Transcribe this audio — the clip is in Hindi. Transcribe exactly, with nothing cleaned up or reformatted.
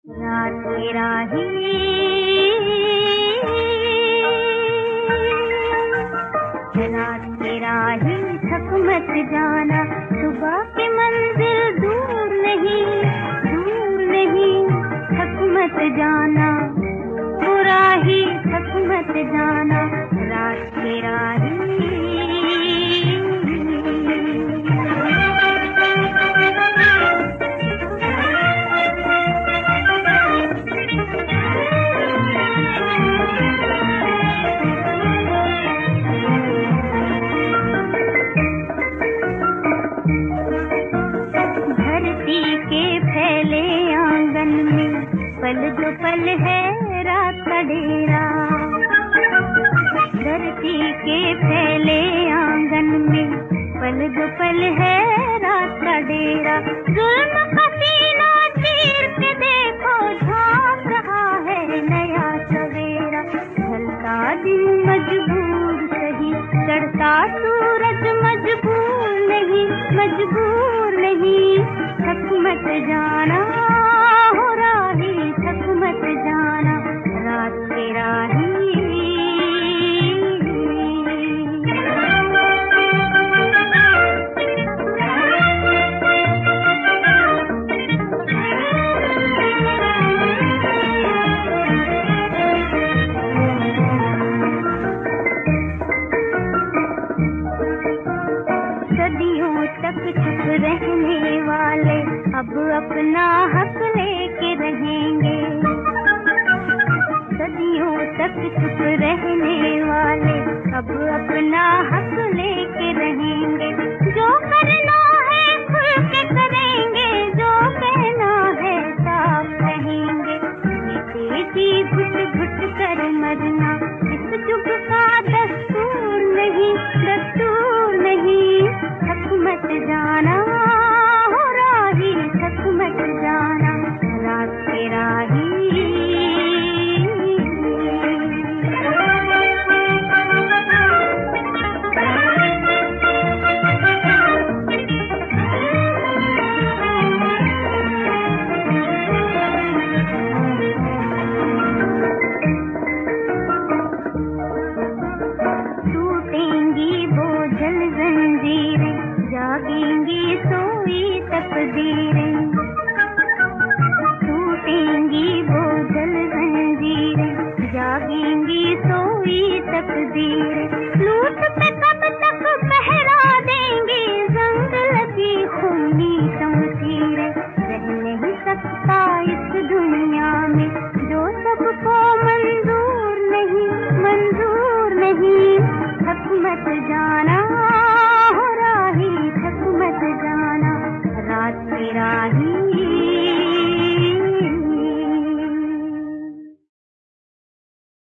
रात की राही रात की राही थक मत जाना, सुबह की मंजिल दूर नहीं, दूर नहीं, थक मत जाना, वो राही थक मत जाना, रात की राही। पल दो पल है रात का डेरा, धरती के फैले आंगन में पल दो पल है रात का डेरा। जुल्म का सीना चीर के देखो, झांक रहा है नया सवेरा। ढलता दिन मजबूर सही, चढ़ता सूरज मजबूर नहीं, मजबूर नहीं, थक मत जाना, थक मत जाना, रात की राही। सदियों तक चुप रहने वाले अब अपना हक लेके रहेंगे, सदियों तक चुप रहने वाले अब अपना हक लेके रहेंगे। जो करना है खुल के करेंगे, जो कहना है साफ कहेंगे। जी घुट घुट कर मरना इस युग का दस्तूर नहीं, दस्तूर नहीं, थक मत जाना, हो राही थक मत जाना, रात की राही। जागेंगी सोई तकदीरें, टूटेंगी बोझल जंजीरें, जागेंगी सोई तकदीरें। लूट पे कब तक पहरा देंगे, जंग लगी खूनी शमशीरें। रह नहीं सकता इस दुनिया में जो सबको मंजूर नहीं, मंजूर नहीं, थक मत जाना।